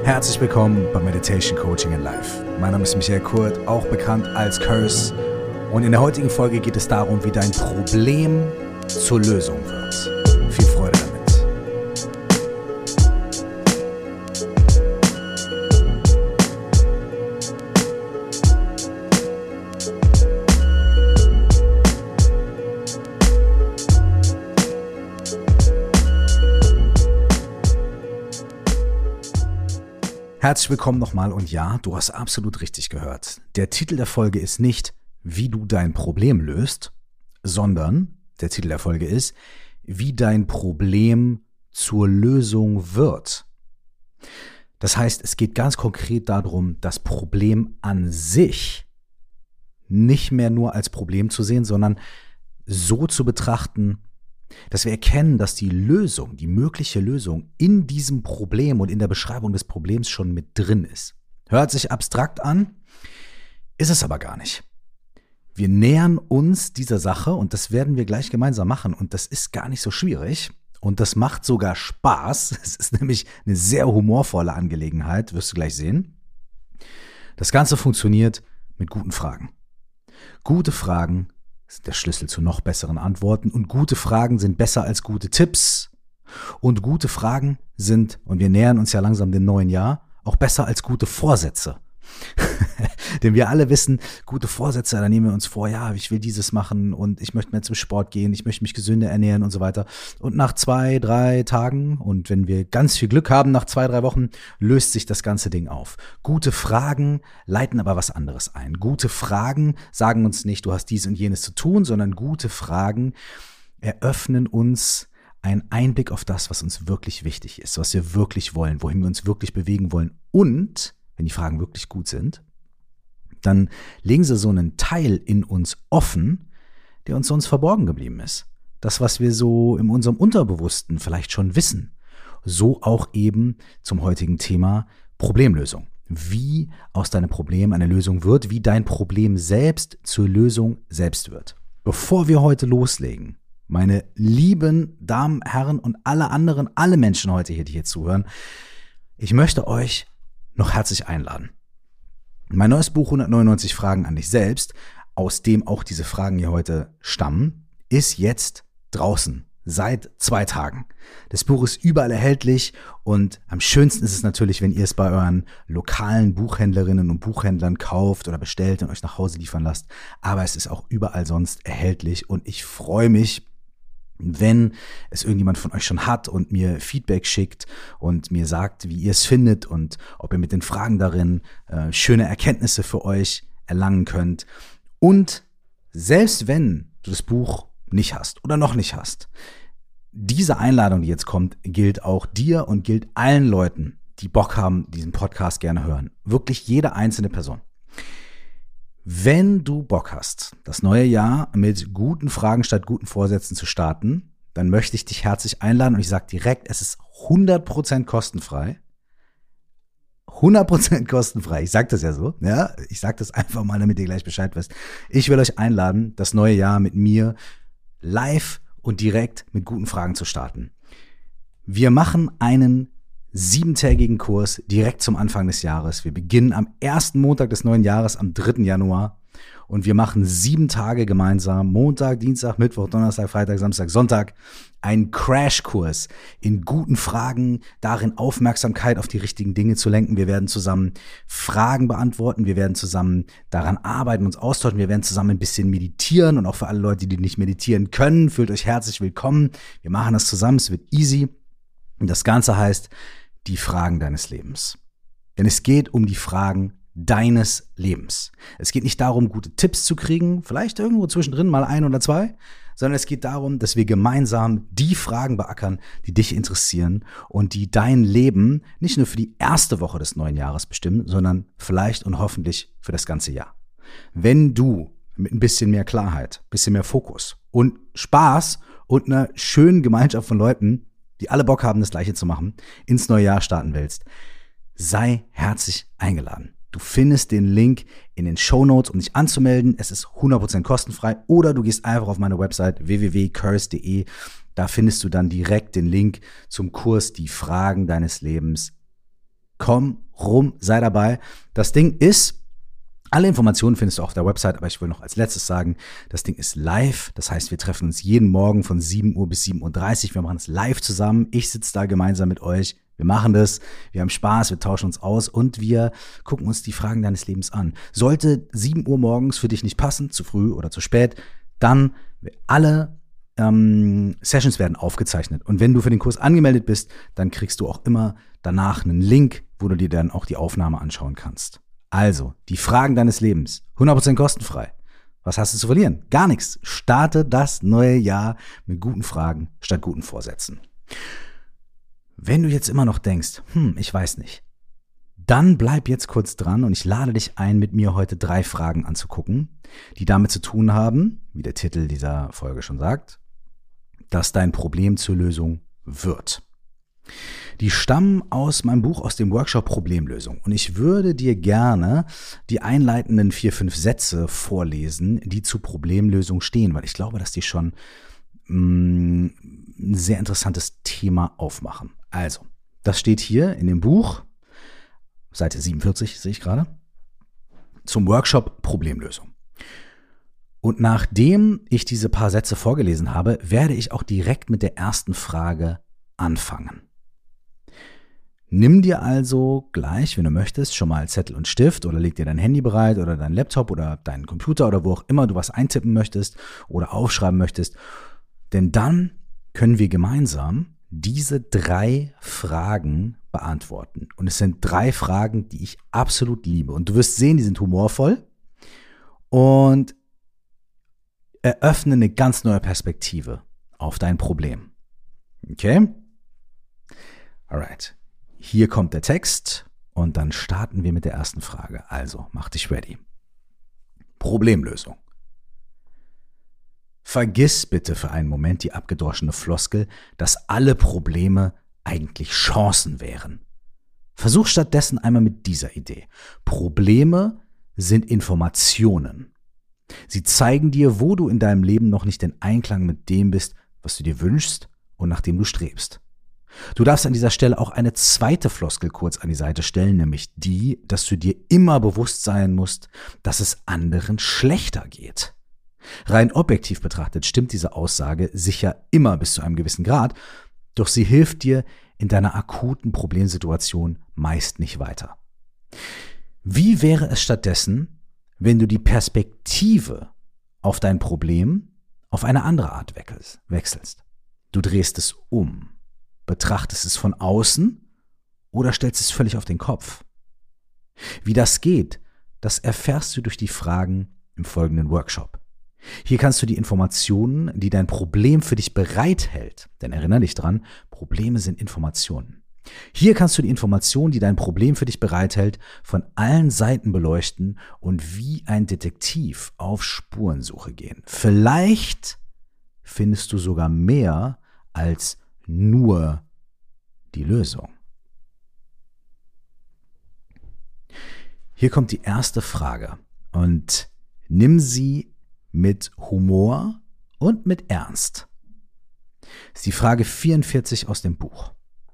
Herzlich willkommen bei Meditation Coaching in Life. Mein Name ist Michael Kurt, auch bekannt als Curse. Und in der heutigen Folge geht es darum, wie dein Problem zur Lösung wird. Viel Freude damit. Herzlich willkommen nochmal und ja, du hast absolut richtig gehört. Der Titel der Folge ist nicht, wie du dein Problem löst, sondern der Titel der Folge ist, wie dein Problem zur Lösung wird. Das heißt, es geht ganz konkret darum, das Problem an sich nicht mehr nur als Problem zu sehen, sondern so zu betrachten, dass wir erkennen, dass die Lösung, die mögliche Lösung in diesem Problem und in der Beschreibung des Problems schon mit drin ist. Hört sich abstrakt an, ist es aber gar nicht. Wir nähern uns dieser Sache und das werden wir gleich gemeinsam machen und das ist gar nicht so schwierig und das macht sogar Spaß. Es ist nämlich eine sehr humorvolle Angelegenheit, wirst du gleich sehen. Das Ganze funktioniert mit guten Fragen. Gute Fragen sind der Schlüssel zu noch besseren Antworten und gute Fragen sind besser als gute Tipps und gute Fragen sind, und wir nähern uns ja langsam dem neuen Jahr, auch besser als gute Vorsätze. Denn wir alle wissen, gute Vorsätze, da nehmen wir uns vor, ja, ich will dieses machen und ich möchte mehr zum Sport gehen, ich möchte mich gesünder ernähren und so weiter. Und nach 2-3 Tagen und wenn wir ganz viel Glück haben, nach 2-3 Wochen löst sich das ganze Ding auf. Gute Fragen leiten aber was anderes ein. Gute Fragen sagen uns nicht, du hast dies und jenes zu tun, sondern gute Fragen eröffnen uns einen Einblick auf das, was uns wirklich wichtig ist, was wir wirklich wollen, wohin wir uns wirklich bewegen wollen. Und wenn die Fragen wirklich gut sind, dann legen sie so einen Teil in uns offen, der uns sonst verborgen geblieben ist. Das, was wir so in unserem Unterbewussten vielleicht schon wissen. So auch eben zum heutigen Thema Problemlösung. Wie aus deinem Problem eine Lösung wird, wie dein Problem selbst zur Lösung selbst wird. Bevor wir heute loslegen, meine lieben Damen, Herren und alle Menschen heute hier, die hier zuhören, ich möchte euch noch herzlich einladen. Mein neues Buch 199 Fragen an dich selbst, aus dem auch diese Fragen hier heute stammen, ist jetzt draußen, seit 2 Tagen. Das Buch ist überall erhältlich und am schönsten ist es natürlich, wenn ihr es bei euren lokalen Buchhändlerinnen und Buchhändlern kauft oder bestellt und euch nach Hause liefern lasst. Aber es ist auch überall sonst erhältlich und ich freue mich, wenn es irgendjemand von euch schon hat und mir Feedback schickt und mir sagt, wie ihr es findet und ob ihr mit den Fragen darin schöne Erkenntnisse für euch erlangen könnt. Und selbst wenn du das Buch nicht hast oder noch nicht hast, diese Einladung, die jetzt kommt, gilt auch dir und gilt allen Leuten, die Bock haben, diesen Podcast gerne hören. Wirklich jede einzelne Person. Wenn du Bock hast, das neue Jahr mit guten Fragen statt guten Vorsätzen zu starten, dann möchte ich dich herzlich einladen und ich sage direkt, es ist 100% kostenfrei. 100% kostenfrei. Ich sage das ja so. Ja? Ich sage das einfach mal, damit ihr gleich Bescheid wisst. Ich will euch einladen, das neue Jahr mit mir live und direkt mit guten Fragen zu starten. Wir machen einen 7-tägigen Kurs direkt zum Anfang des Jahres. Wir beginnen am ersten Montag des neuen Jahres, am 3. Januar. Und wir machen 7 Tage gemeinsam, Montag, Dienstag, Mittwoch, Donnerstag, Freitag, Samstag, Sonntag, einen Crashkurs in guten Fragen, darin Aufmerksamkeit auf die richtigen Dinge zu lenken. Wir werden zusammen Fragen beantworten, wir werden zusammen daran arbeiten, uns austauschen, wir werden zusammen ein bisschen meditieren und auch für alle Leute, die nicht meditieren können, fühlt euch herzlich willkommen. Wir machen das zusammen, es wird easy. Und das Ganze heißt, die Fragen deines Lebens. Denn es geht um die Fragen deines Lebens. Es geht nicht darum, gute Tipps zu kriegen, vielleicht irgendwo zwischendrin mal 1 oder 2, sondern es geht darum, dass wir gemeinsam die Fragen beackern, die dich interessieren und die dein Leben nicht nur für die erste Woche des neuen Jahres bestimmen, sondern vielleicht und hoffentlich für das ganze Jahr. Wenn du mit ein bisschen mehr Klarheit, ein bisschen mehr Fokus und Spaß und einer schönen Gemeinschaft von Leuten, die alle Bock haben, das Gleiche zu machen, ins neue Jahr starten willst, sei herzlich eingeladen. Du findest den Link in den Shownotes, um dich anzumelden. Es ist 100% kostenfrei. Oder du gehst einfach auf meine Website www.curse.de. Da findest du dann direkt den Link zum Kurs Die Fragen deines Lebens Komm rum, sei dabei. Das Ding ist, alle Informationen findest du auf der Website, aber ich will noch als letztes sagen, das Ding ist live. Das heißt, wir treffen uns jeden Morgen von 7 Uhr bis 7:30 Uhr. Wir machen es live zusammen. Ich sitze da gemeinsam mit euch. Wir machen das. Wir haben Spaß, wir tauschen uns aus und wir gucken uns die Fragen deines Lebens an. Sollte 7 Uhr morgens für dich nicht passen, zu früh oder zu spät, dann alle Sessions werden aufgezeichnet. Und wenn du für den Kurs angemeldet bist, dann kriegst du auch immer danach einen Link, wo du dir dann auch die Aufnahme anschauen kannst. Also, die Fragen deines Lebens, 100% kostenfrei. Was hast du zu verlieren? Gar nichts. Starte das neue Jahr mit guten Fragen statt guten Vorsätzen. Wenn du jetzt immer noch denkst, ich weiß nicht, dann bleib jetzt kurz dran und ich lade dich ein, mit mir heute 3 Fragen anzugucken, die damit zu tun haben, wie der Titel dieser Folge schon sagt, dass dein Problem zur Lösung wird. Die stammen aus meinem Buch, aus dem Workshop Problemlösung. Und ich würde dir gerne die einleitenden 4, 5 Sätze vorlesen, die zu Problemlösung stehen, weil ich glaube, dass die schon ein sehr interessantes Thema aufmachen. Also, das steht hier in dem Buch, Seite 47 sehe ich gerade, zum Workshop Problemlösung. Und nachdem ich diese paar Sätze vorgelesen habe, werde ich auch direkt mit der ersten Frage anfangen. Nimm dir also gleich, wenn du möchtest, schon mal Zettel und Stift oder leg dir dein Handy bereit oder dein Laptop oder deinen Computer oder wo auch immer du was eintippen möchtest oder aufschreiben möchtest. Denn dann können wir gemeinsam diese 3 Fragen beantworten. Und es sind 3 Fragen, die ich absolut liebe. Und du wirst sehen, die sind humorvoll und eröffnen eine ganz neue Perspektive auf dein Problem. Okay? Alright. Hier kommt der Text und dann starten wir mit der ersten Frage. Also, mach dich ready. Problemlösung. Vergiss bitte für einen Moment die abgedroschene Floskel, dass alle Probleme eigentlich Chancen wären. Versuch stattdessen einmal mit dieser Idee. Probleme sind Informationen. Sie zeigen dir, wo du in deinem Leben noch nicht in Einklang mit dem bist, was du dir wünschst und nach dem du strebst. Du darfst an dieser Stelle auch eine zweite Floskel kurz an die Seite stellen, nämlich die, dass du dir immer bewusst sein musst, dass es anderen schlechter geht. Rein objektiv betrachtet stimmt diese Aussage sicher immer bis zu einem gewissen Grad, doch sie hilft dir in deiner akuten Problemsituation meist nicht weiter. Wie wäre es stattdessen, wenn du die Perspektive auf dein Problem auf eine andere Art wechselst? Du drehst es um, betrachtest es von außen oder stellst es völlig auf den Kopf. Wie das geht, das erfährst du durch die Fragen im folgenden Workshop. Hier kannst du die Informationen, die dein Problem für dich bereithält, denn erinnere dich dran, Probleme sind Informationen. Hier kannst du die Informationen, die dein Problem für dich bereithält, von allen Seiten beleuchten und wie ein Detektiv auf Spurensuche gehen. Vielleicht findest du sogar mehr als nur die Lösung. Hier kommt die erste Frage und nimm sie mit Humor und mit Ernst. Das ist die Frage 44 aus dem Buch.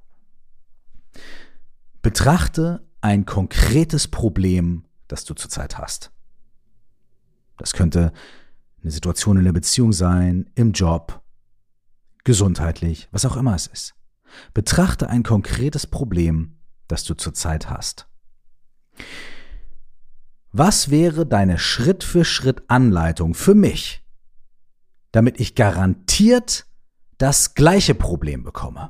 Betrachte ein konkretes Problem, das du zurzeit hast. Das könnte eine Situation in der Beziehung sein, im Job, gesundheitlich, was auch immer es ist. Betrachte ein konkretes Problem, das du zurzeit hast. Was wäre deine Schritt-für-Schritt-Anleitung für mich, damit ich garantiert das gleiche Problem bekomme?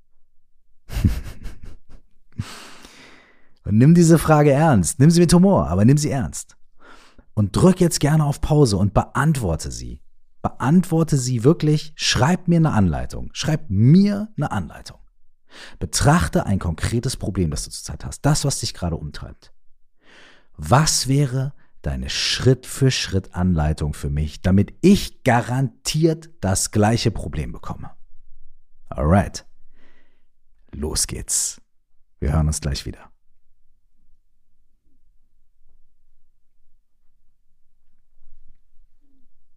Und nimm diese Frage ernst. Nimm sie mit Humor, aber nimm sie ernst. Und drück jetzt gerne auf Pause und beantworte sie. Beantworte sie wirklich. Schreib mir eine Anleitung. Schreib mir eine Anleitung. Betrachte ein konkretes Problem, das du zurzeit hast. Das, was dich gerade umtreibt. Was wäre deine Schritt-für-Schritt-Anleitung für mich, damit ich garantiert das gleiche Problem bekomme? Alright. Los geht's. Wir hören uns gleich wieder.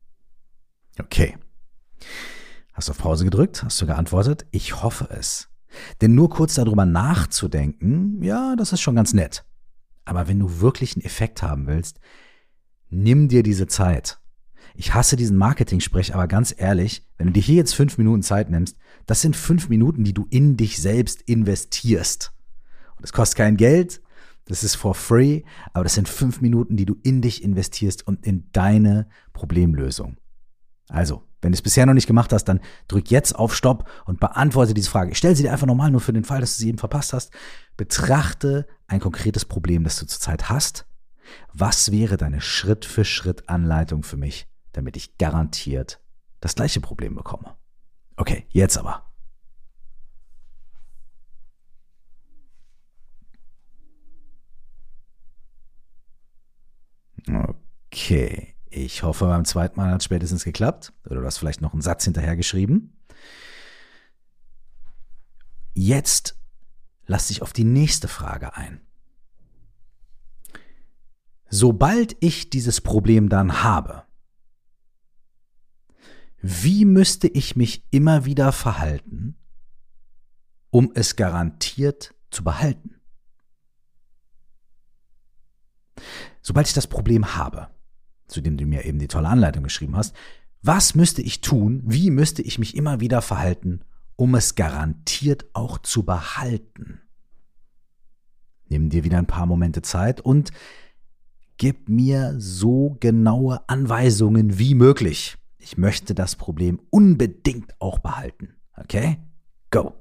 Okay. Hast du auf Pause gedrückt? Hast du geantwortet? Ich hoffe es. Denn nur kurz darüber nachzudenken, ja, das ist schon ganz nett. Aber wenn du wirklich einen Effekt haben willst, nimm dir diese Zeit. Ich hasse diesen Marketing-Sprech, aber ganz ehrlich, wenn du dir hier jetzt 5 Minuten Zeit nimmst, das sind 5 Minuten, die du in dich selbst investierst. Und das kostet kein Geld, das ist for free, aber das sind 5 Minuten, die du in dich investierst und in deine Problemlösung. Also, wenn du es bisher noch nicht gemacht hast, dann drück jetzt auf Stopp und beantworte diese Frage. Ich stelle sie dir einfach nochmal, nur für den Fall, dass du sie eben verpasst hast. Betrachte ein konkretes Problem, das du zurzeit hast. Was wäre deine Schritt-für-Schritt-Anleitung für mich, damit ich garantiert das gleiche Problem bekomme? Okay, jetzt aber. Okay, ich hoffe, beim zweiten Mal hat es spätestens geklappt. Oder du hast vielleicht noch einen Satz hinterher geschrieben. Jetzt lass dich auf die nächste Frage ein. Sobald ich dieses Problem dann habe, wie müsste ich mich immer wieder verhalten, um es garantiert zu behalten? Sobald ich das Problem habe, zu dem du mir eben die tolle Anleitung geschrieben hast, was müsste ich tun, wie müsste ich mich immer wieder verhalten, um es garantiert auch zu behalten? Nimm dir wieder ein paar Momente Zeit und gib mir so genaue Anweisungen wie möglich. Ich möchte das Problem unbedingt auch behalten. Okay? Go!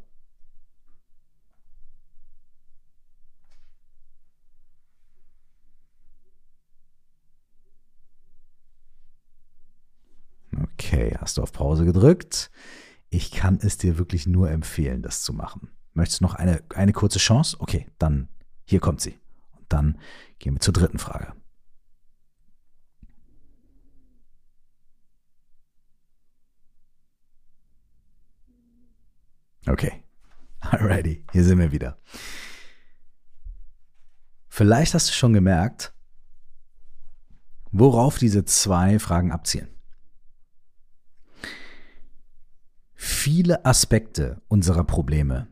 Okay, hast du auf Pause gedrückt? Ich kann es dir wirklich nur empfehlen, das zu machen. Möchtest du noch eine kurze Chance? Okay, dann hier kommt sie. Und dann gehen wir zur dritten Frage. Okay, alrighty, hier sind wir wieder. Vielleicht hast du schon gemerkt, worauf diese 2 Fragen abzielen. Viele Aspekte unserer Probleme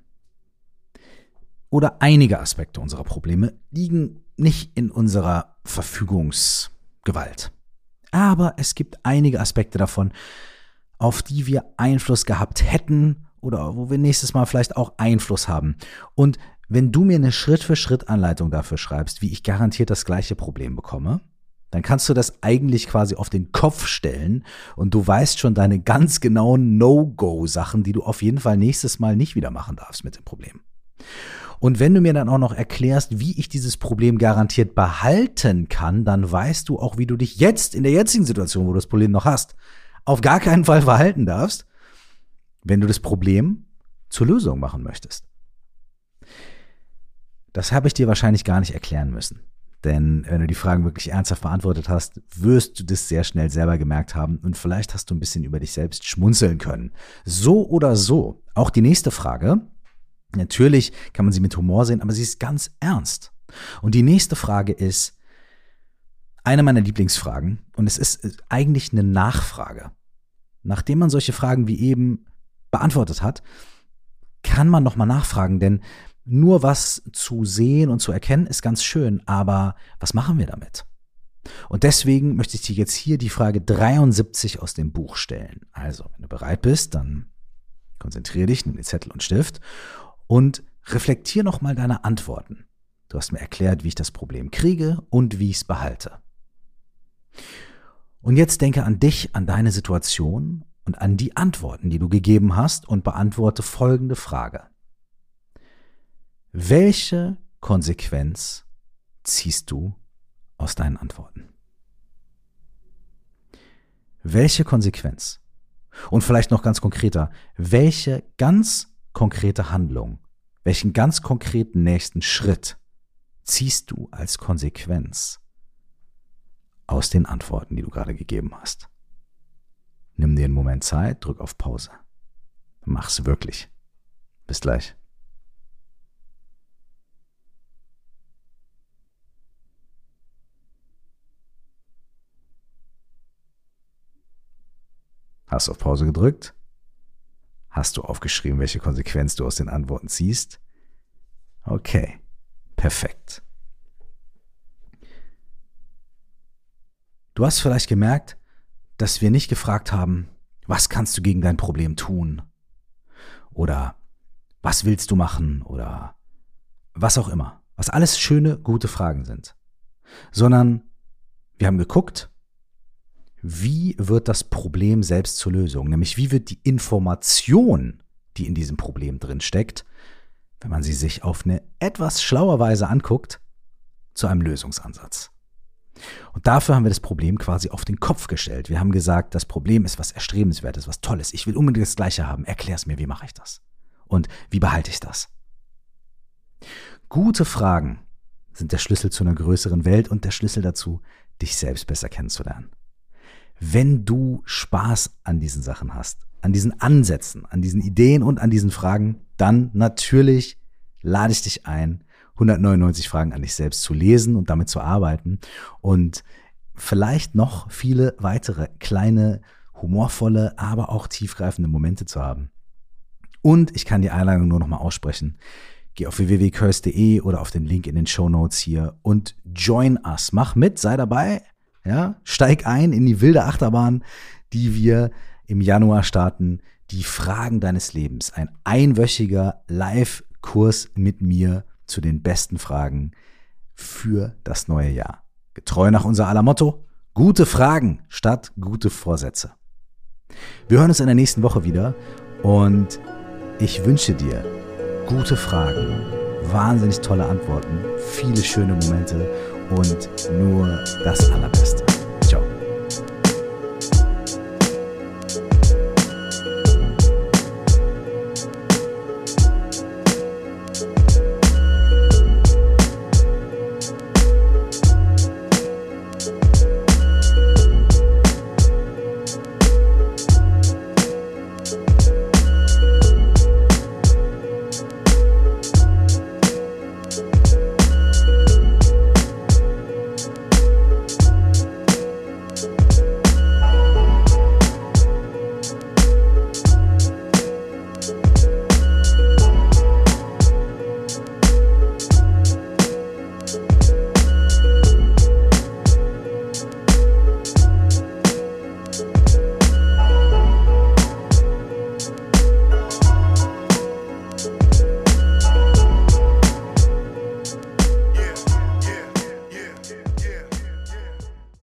oder einige Aspekte unserer Probleme liegen nicht in unserer Verfügungsgewalt. Aber es gibt einige Aspekte davon, auf die wir Einfluss gehabt hätten oder wo wir nächstes Mal vielleicht auch Einfluss haben. Und wenn du mir eine Schritt-für-Schritt-Anleitung dafür schreibst, wie ich garantiert das gleiche Problem bekomme, dann kannst du das eigentlich quasi auf den Kopf stellen und du weißt schon deine ganz genauen No-Go-Sachen, die du auf jeden Fall nächstes Mal nicht wieder machen darfst mit dem Problem. Und wenn du mir dann auch noch erklärst, wie ich dieses Problem garantiert behalten kann, dann weißt du auch, wie du dich jetzt in der jetzigen Situation, wo du das Problem noch hast, auf gar keinen Fall verhalten darfst, wenn du das Problem zur Lösung machen möchtest. Das habe ich dir wahrscheinlich gar nicht erklären müssen. Denn wenn du die Fragen wirklich ernsthaft beantwortet hast, wirst du das sehr schnell selber gemerkt haben und vielleicht hast du ein bisschen über dich selbst schmunzeln können. So oder so, auch die nächste Frage, natürlich kann man sie mit Humor sehen, aber sie ist ganz ernst. Und die nächste Frage ist eine meiner Lieblingsfragen und es ist eigentlich eine Nachfrage. Nachdem man solche Fragen wie eben beantwortet hat, kann man nochmal nachfragen, denn nur was zu sehen und zu erkennen ist ganz schön, aber was machen wir damit? Und deswegen möchte ich dir jetzt hier die Frage 73 aus dem Buch stellen. Also, wenn du bereit bist, dann konzentriere dich, nimm den Zettel und Stift und reflektier nochmal deine Antworten. Du hast mir erklärt, wie ich das Problem kriege und wie ich es behalte. Und jetzt denke an dich, an deine Situation und an die Antworten, die du gegeben hast und beantworte folgende Frage. Welche Konsequenz ziehst du aus deinen Antworten? Welche Konsequenz? Und vielleicht noch ganz konkreter, welche ganz konkrete Handlung, welchen ganz konkreten nächsten Schritt ziehst du als Konsequenz aus den Antworten, die du gerade gegeben hast? Nimm dir einen Moment Zeit, drück auf Pause. Mach's wirklich. Bis gleich. Hast auf Pause gedrückt? Hast du aufgeschrieben, welche Konsequenz du aus den Antworten ziehst? Okay, perfekt. Du hast vielleicht gemerkt, dass wir nicht gefragt haben, was kannst du gegen dein Problem tun? Oder was willst du machen? Oder was auch immer. Was alles schöne, gute Fragen sind. Sondern wir haben geguckt, wie wird das Problem selbst zur Lösung? Nämlich, wie wird die Information, die in diesem Problem drin steckt, wenn man sie sich auf eine etwas schlaue Weise anguckt, zu einem Lösungsansatz. Und dafür haben wir das Problem quasi auf den Kopf gestellt. Wir haben gesagt, das Problem ist was Erstrebenswertes, was Tolles. Ich will unbedingt das Gleiche haben. Erklär's mir, wie mache ich das? Und wie behalte ich das? Gute Fragen sind der Schlüssel zu einer größeren Welt und der Schlüssel dazu, dich selbst besser kennenzulernen. Wenn du Spaß an diesen Sachen hast, an diesen Ansätzen, an diesen Ideen und an diesen Fragen, dann natürlich lade ich dich ein, 199 Fragen an dich selbst zu lesen und damit zu arbeiten und vielleicht noch viele weitere kleine, humorvolle, aber auch tiefgreifende Momente zu haben. Und ich kann die Einladung nur noch mal aussprechen. Geh auf www.curse.de oder auf den Link in den Shownotes hier und join us. Mach mit, sei dabei. Ja, steig ein in die wilde Achterbahn, die wir im Januar starten. Die Fragen deines Lebens. Ein einwöchiger Live-Kurs mit mir zu den besten Fragen für das neue Jahr. Getreu nach unser aller Motto: gute Fragen statt gute Vorsätze. Wir hören uns in der nächsten Woche wieder und ich wünsche dir gute Fragen, wahnsinnig tolle Antworten, viele schöne Momente und nur das Allerbeste.